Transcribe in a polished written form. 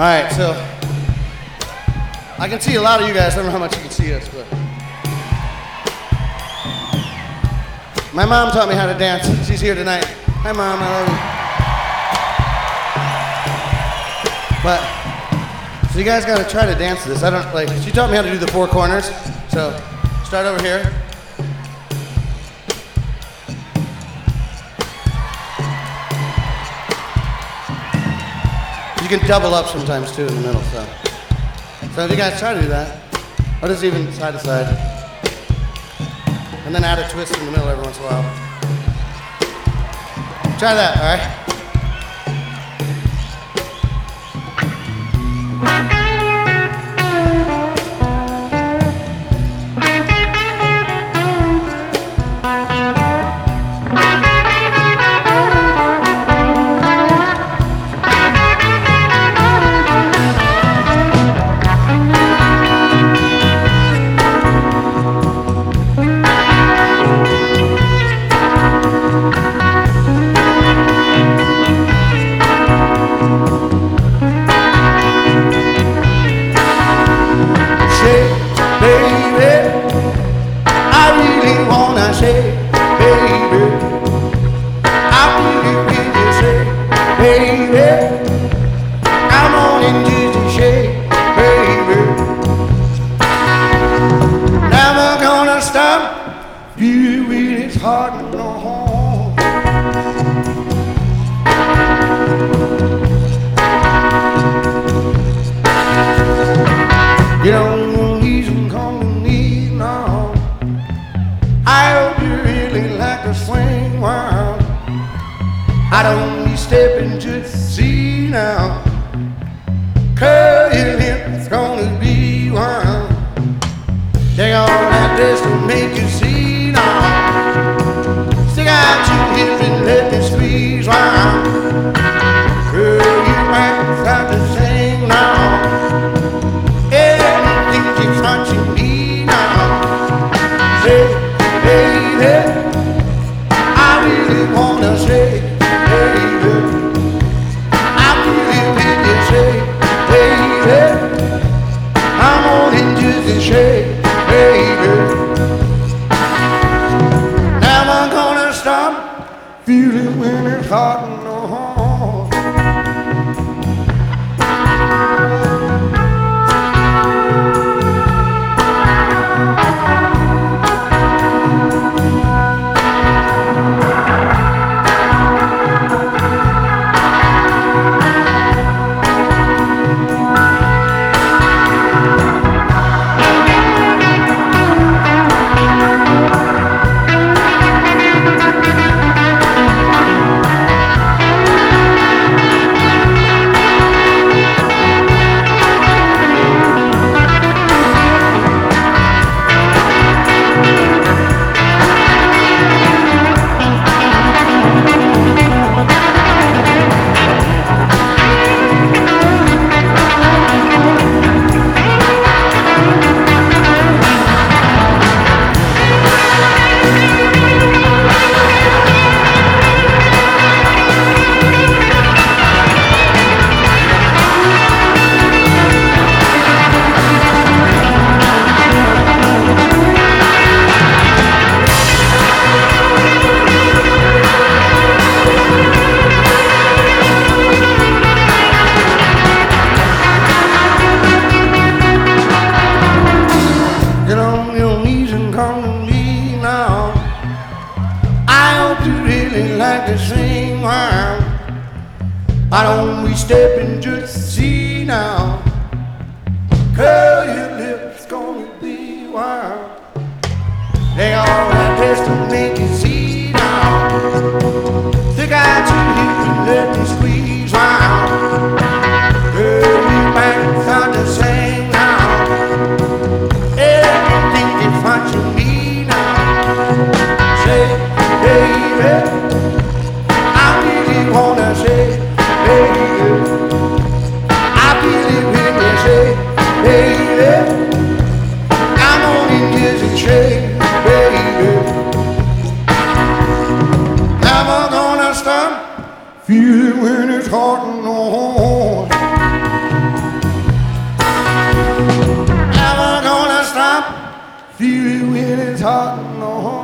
right, so I can see a lot of you guys. I don't know how much you can see us, but my mom taught me how to dance. She's here tonight. Hi, Mom. I love you. But so you guys gotta try to dance this. I don't like. She taught me how to do the four corners. So start over here. You can double up sometimes too in the middle. So if you guys try to do that, or just even side to side, and then add a twist in the middle every once in a while. Try that, all right? I don't be stepping to see now, 'cause it's gonna be wild. Take all that dress to make you see now. Stick out your heels and let me squeeze round. Girl, you might start to sing now. Anything keeps touching me now. Say, baby, I really wanna say, baby, I really, really say, baby, I'm on into the shade, baby. Now I'm gonna stop feeling when it's hot and hard. I don't be stepping just to see now, 'cause your lips gonna be wild. They all that test to make you see now. Stick out your hips and let me squeeze round. Girl, you might start to sing now. Everything is watching me now. Say, baby, I really wanna say, baby, I really, really say, baby, I'm on in this shade, baby. Never gonna stop feeling when it's hot and hard. feel it when it's hot. No.